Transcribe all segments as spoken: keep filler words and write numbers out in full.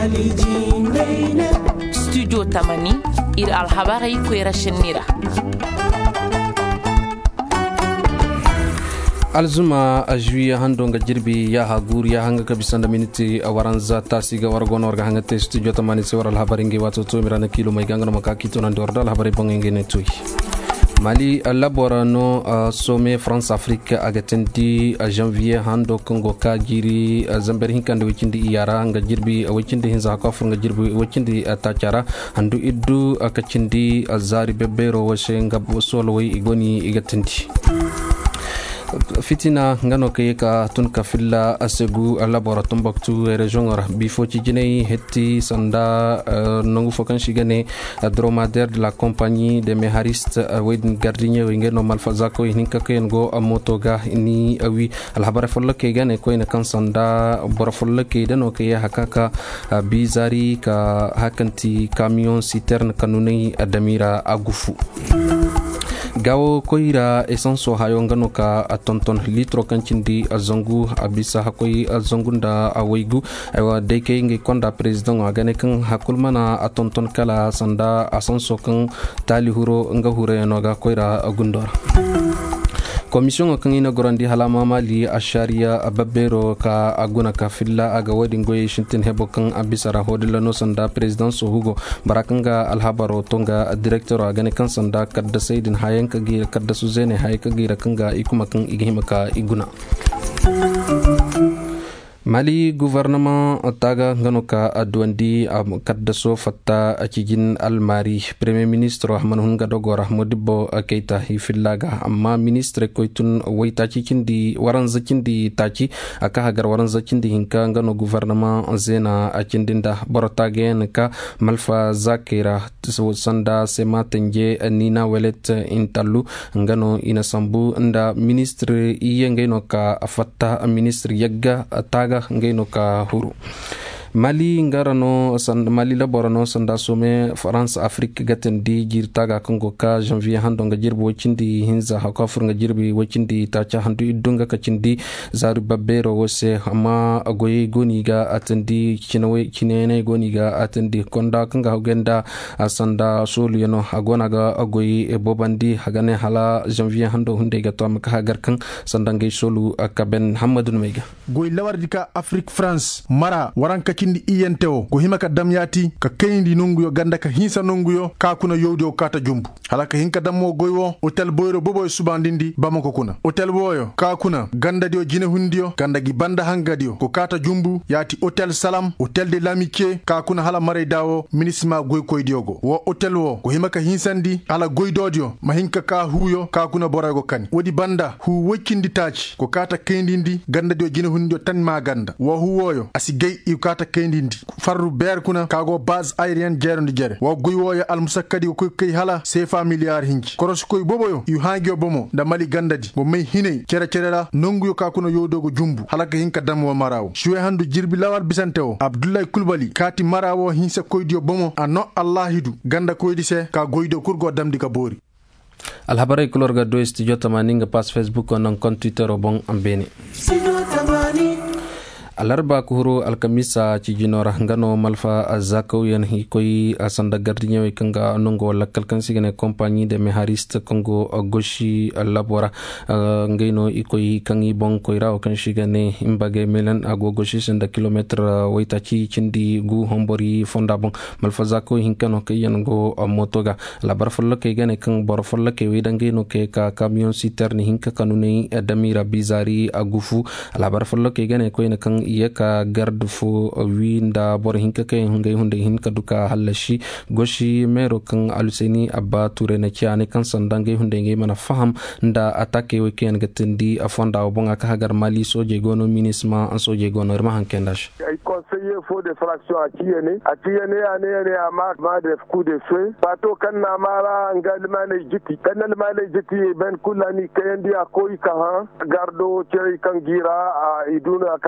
studio tamani ir alhabari kwera shenira alzuma ajuya handonga jirbi ya hagur ya hanga kabisanda miniti waranza tasiga wargono warga hanga te studio tamani se waral habari ngi wato to mirana kilo mai ganga makaki to nando ordal habari bangenge ne tuy Mali laborano uh, sommet France Afrique agatendi uh, janvier hando kongo ka jiri uh, zamber hinkande wikindi iyara nga jirbi uh, wikindi hinza ka furga jirbi wikindi uh, tachara handu iddu uh, kachindi uh, zari bebero washe nga solo wi igoni igatendi fitina ngano ke ka tun ka filla asegu laboratoire baktu region ora bifo ci jinay hetti sanda uh, nongu fokan shigane uh, dromadaire de la compagnie des méharistes uh, wedin gardien ngeno malfaza ko hinka ke ngo motoga ni awi alhabara folla ke gane ko ina kan sanda bora folla ke dano ke hakaka uh, bizari ka hakanti camion citerne kanuni adamira agufu gawo koira essence hayo ngano ka atonton litro kancindi azongu abisa hakoi azongunda awaigu aywa deke ngi konda president agane kan hakulmana atonton kala sanda asanso kan tali huro nga hure no ga koira agundor Commission kan ina gorandi halama mali asharia ababero ka aguna ka filla aga wadin goye shintin hebo kan abisara hodilla no sanda president so hugo barakanga alhabaro tonga director agane kan sanda kadda saidin hayan ka gira kadda suzene hay ka gira kanga ikuma kan igihima ka iguna Mali gouvernement taga ngano ka adwandi am kadda so fatta akigin almari premier ministre Ahmed Hunga dogora Modibo Keita hifillaga amma ministre koitun waita cikindi waran zakindi taci aka hagar waran zakindi hinka ngano gouvernement zena akindinda borotagen ka malfa zakira sanda sema tenje nina welet intalu ngano inasambu nda ministre iyengeno ka fatta ministre yagga taga ngeno ka huru Mali ngarano sand Mali laborano sanda some France Afrique gatendi jirtaga kongo ka janvier hando nga jirbi wachindi hinza hakafur nga jirbi wachindi tacha handu idunga kachindi zaru babero wose ama agoye goniga atendi chinawe chinene goniga atendi konda kanga hugenda sanda solu yano agonaga agoye e bobandi hagane hala janvier hando hunde gato amaka hagar kan sanda ngay solu akaben hamadun mega goy lawardika Afrique France mara waranka ndi iyenteo ko himaka damyati ka kayndi nonguyo ganda ka hinsa nonguyo ka kuna yowdo kata jumbu halaka hinka dammo goywo hotel boyro bobo subandindi bamako kuna hotel boyo ka kuna ganda dio jine hundio ganda gi banda hangadio ko kata jumbu yati hotel salam hotel de l'amitié ka kuna hala mare dawo minisma goy koy diogo wo hotel wo ko himaka hinsandi ala goydodio ma hinka ka huyo ka kuna borago kani wodi banda hu woccindi taci ko kata kaydindi ganda dio jine hundio tan ma ganda wo huwoyo asigay i kata kendindi farru ber kuna kago base aérienne jerondi jere wa guywoya almusakkadi ko kay hala sefa milliard hinki koros koy boboyo yu hangio bomo da mali gandadi bo may hinay cere cerela nonguyo ka kuna yodogo jumbu halaka hinka damwo marawo shuwe handu jirbi lawal bisanteo Abdoulaye Kulbali kati marawo hinsa koydio bomo anno allahidu ganda koydi se ka goydo kurgo damdi ka bori alhabare kulorga do studio tamaninga pas Facebook on compte Twitter obon ambeni alarba kuhuru alkamisa ci jinora ngano malfa azako yan hi koy asanda gardien kanga nongo lakal kan sigene compagnie de méharistes kongo goshi labora ngeno ikoy kangi bon koy raw kan sigene imbage melan ago goshi senda kilometre wayta ci cindi gu hombori fonda bon malfa zako hinkano kay yango motoga labar folla kay gane kan bor folla kay widange no ke ka camion citerne hinka kanune damira bizari agufu labar folla kay gane koy na kan yeka garde fo winda bor hinka kay hunde hunde hinka duka halashi goshi mero kan aluseni abba ture na ciane kan sandange hunde nge mana faham nda attaque weekend gatendi afonda bonga ka hagar Mali soje gono minisma an soje gono rma hankendash ay conseiller fo de fraction atiyene atiyene ane ane ama ma de coup de feu pato kan na mara ngalma ne jiti kan na male jiti ben kulani kayndi akoy ka ha gardo cey kan gira iduna kan nabu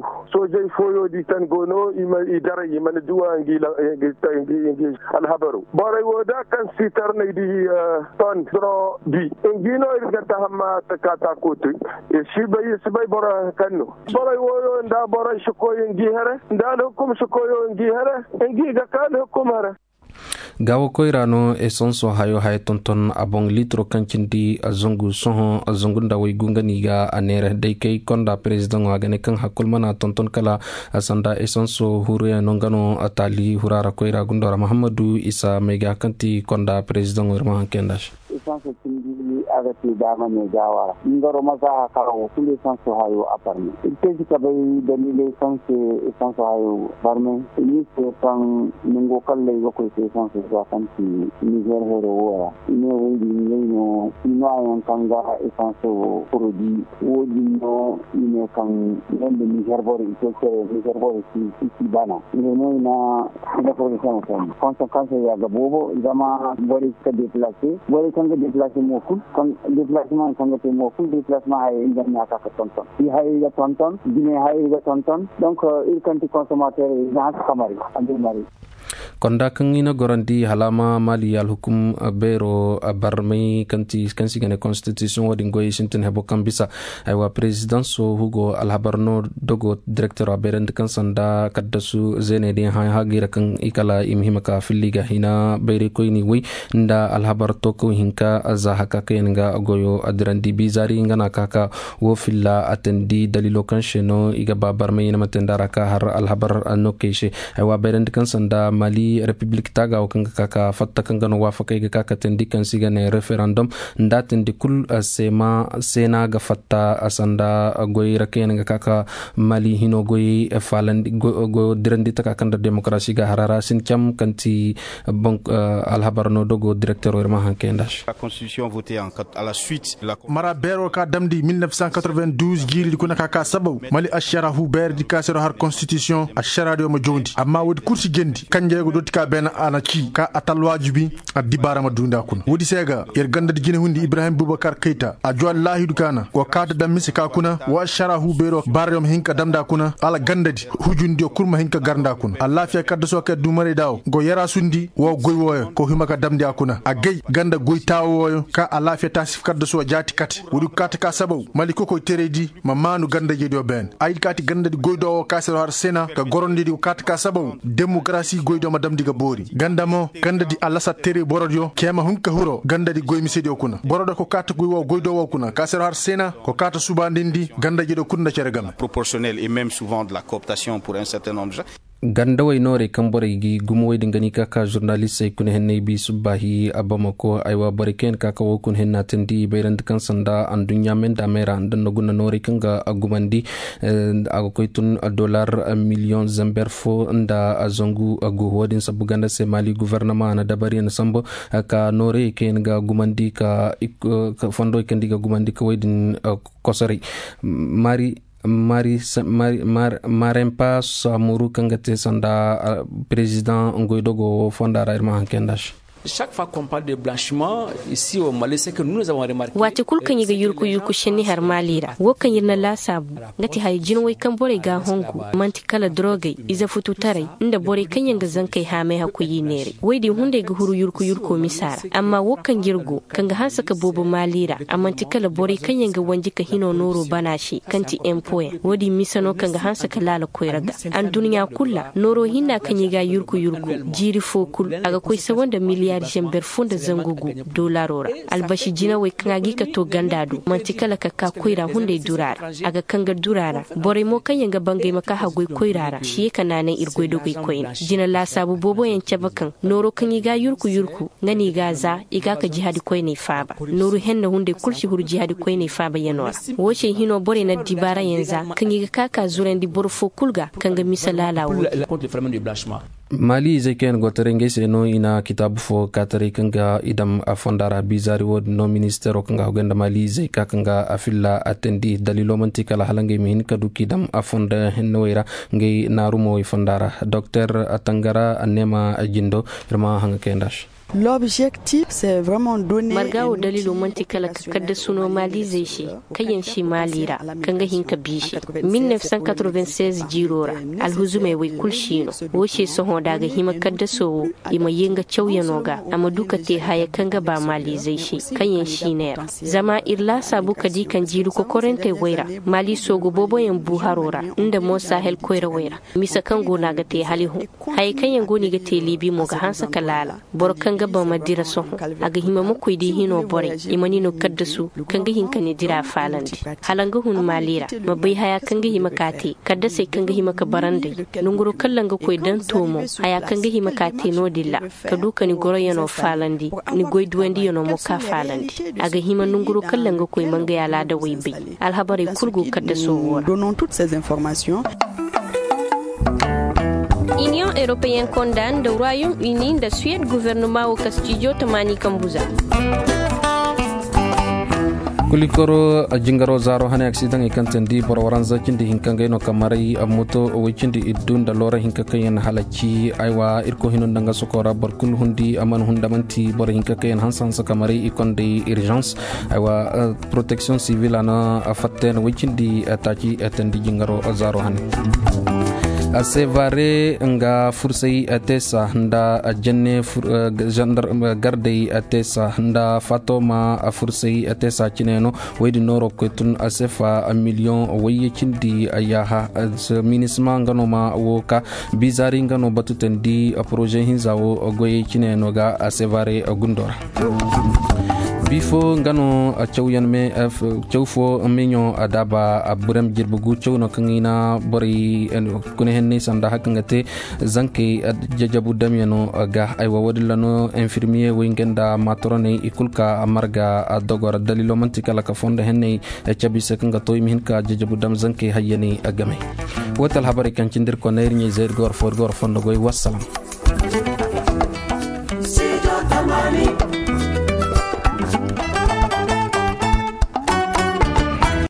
sojai foyo di tan gono ima idara ima na duwa ngi la ngi ngi alhabaru boray woda kan sitar na di ton dro bi ngi no irga tahama takata kotu e shibai shibai bora kanno boray woyo nda boray shukoyo ngi hare nda hukum shukoyo ngi hare ngi ga kan hukum hare gawo koyrano e sonso hayo hay tonton abong litro kancindi azongu soho azongu ndawoy gunganiga anere day kay konda president wagane kan hakulmana tonton kala asanda e sonso huriya nongano atali hurara koyra gundora Muhammadu Isa mega kanti konda president wirma hankendash essence tindi agati dama ne jawara ngoro masa karawo kulli essence hayo aparme ilteji kabay dalile essence essence hayo barme ni se tan ningo kalle ko essence ga kanti niger hero wora ne windi ngeno ino ayan kanga essence produit wodi no ine kan nende niger bori ite niger bori si si bana ngeno na ina production kan consequence ya gabobo dama bori ka déplacer bori kanga déplacement mokul kan déplacement kanga te mokul déplacement ay ingana ka tonton i hay ga tonton dine hay ga tonton donc il kanti consommateur na kamari andi mari konda kan ina gorandi halama mali al hukum bero barmai kanti kansi gane constitution wadi ngoy sintin hebo kambisa aywa president so hugo alhabarno dogo director aberend kan sanda kaddasu zenedi ha hagira kan ikala imhimaka filliga hina bere koyni wi nda alhabar to ko hinka azza haka kenga goyo adrandi bizari ngana kaka wo filla atendi dalilo kan sheno iga barmai na matendara ka har alhabar no keshe aywa berend kan sanda mali republic taga o kanga kaka fatta kanga no wafaka ga kaka tendi kan siga ne referendum ndaten di kul sema sena ga fatta asanda goy raken ga kaka mali hino goy falandi go, go dirandi taka kanda demokrasi ga harara sin cham kanti bank uh, alhabarno dogo directeur wirma hankendash la constitution votée en à la suite la mara bero ka damdi mille neuf cent quatre-vingt-douze jiri di kuna kaka sabaw mali ashara hu ber di kasero har constitution ashara do mo jondi amma wodi kursi gendi kanje go dotika ben anaki ka atal wajibi adibara madunda kun wodi sega yer ganda di gine hundi Ibrahim Boubacar Keita a jwal lahi dukana ko kata dam misika kuna wa shara hu bero baryom hinka damda kuna ala gandadi hujundi kurma hinka garnda kuna Allah fiya kaddo so ka dumare daw go yara sundi wo goy woyo ko himaka damdi akuna a gay ganda goy tawoyo ka Allah fiya tasif kaddo so jati kat wodi kata ka sabaw maliko ko teredi mamanu ganda jedo ben ay kati ganda di goy do ka sero har sena ka gorondi di kata ka sabaw demokrasi goy do madam diga bori gandamo ganda di alasa tere borodio kema hunka huro ganda di goy misedio kuna borodo ko kata goy wo goy do wo kuna ka sero har sena ko kata subandindi ganda jedo kunna ceregam proportionnel et même souvent de la cooptation pour un certain nombre ganda way nore kambore gi gumo way dingani kaka journaliste kun henne bi subahi abamako aywa bariken kaka wo kun henna tendi beyrand kan sanda an dunya men da mera dan guna nore kanga agumandi ago koytun dollar million zamber fo nda azongu ago hodin sabu ganda se mali gouvernement na dabari na sambo ka nore ken ga gumandi ka fondo ken diga gumandi ka waydin kosari mari mari mari mar marempa samuru kangate sanda uh, président ngoydogo fondara irma hankendash. Chaque fois qu'on parle de blanchiment ici au Mali, c'est que nous, nous avons remarqué. Wati kul kan yiga yurku yurku sheni har malira. Wo kan yirna la sabu. Ngati hay jin way kan bore ga hongu. Manti kala droge iza futu tare inda bore kan yanga zankai ha mai hakuyi nere. Wai di hunde ga huru yurku yurku misara. Amma wo kan yirgo kan ga hansa ka bobo malira. Amanti kala bore kan yanga wanji ka hino noro banashi kanti empoe. Wodi misano kan ga hansa ka lala koiraga. An duniya kulla noro hinna kan yiga yurku yurku. Jiri fo kul aga koy sawanda miliya jember funda zangugu dolarora albashi jina we kangagi ka to gandadu mantikala ka ka koira hunde durara aga kanga durara bore mo kanyanga bangai maka hagoy koirara shi kanane irgoy do goy koina jina la sabu bobo yan cabakan noro kanyi ga yurku yurku ngani gaza iga ka jihadi koine faba noro henna hunde kulshi hur jihadi koine faba yanora woche hino bore na dibara yanza kanyi ga kaka zurendi borfo kulga kanga misalala wo mali zeken goterenge seno ina kitabu fo katari kanga idam afondara bizari wod no ministero kanga hogenda mali zeka kanga afilla atendi dalilo mantikala halange min kadu kidam afonda hennoira ngai narumo fondara docteur atangara anema ajindo rama hanga kendash L'objectif c'est vraiment donner margawo dalilu manti kala kadda suno mali zai shi kayan shi malira kanga hinka bishi mille neuf cent quatre-vingt-seize jirora alhuzume wai kulshino woce soho daga hima kadda so ima yinga chawyanoga amma duka te haya kanga ba mali zai shi kayan shi ne zama irla sabu kadi kan jiru ko korente waira mali sogo bobo yan buharora inda mo sahel koira waira misa kango na ga te halihu hay kayan goni ga te libi mo ga hansa kalala bor kanga ba madira soho aga hima mo koydi hino bore imani no kadda su kanga hinka ne dira falandi halanga hun malira mabai haya kanga hima kate kadda sai kanga hima ka barande nunguro kallanga koy dan tomo haya kanga hima kate no dilla ka duka ni goro yano falandi ni goyduwandi yano mo ka falandi aga hima nunguro kallanga koy manga yala da waybe alhabari kurgu kadda so wora donnons toutes ces informations. Union européenne condamne le Royaume-Uni de Suède gouvernement au Castillo Tamani Kambuza. kulikoro jingaro zaro hane accident ikantandi borwaran zakindi hinkanga no kamarai amoto wicindi idun da lora hinkakayen halachi aiwa irko hinon danga sokora barkul hundi aman hundamanti bor hinkakayen hansan sa kamarai ikonde urgence aiwa protection civile ana afatten wicindi atachi atandi jingaro zaro hane asevare nga fursai atesa nda jenne gender garde atesa nda fatoma fursai atesa cineno waydi noro kotun asefa a million waye cindi ayaha minisma ngano ma woka bizari ngano batutendi projet hinzawo goye cineno ga asevare gundora bifo ngano a chawyan me chawfo menyo adaba abrem jirbugu chawno kangina bori kune henni sanda hakangate zanke jajabu damyano ga aywa wadilano infirmier wingenda matrone ikulka amarga dogora dalilo mantika la ka fonda henni chabise kanga toy mihinka jajabu dam zanke hayani agame wotal habari kan cindir ko nayrni zair gor for gor fondo goy wassalam.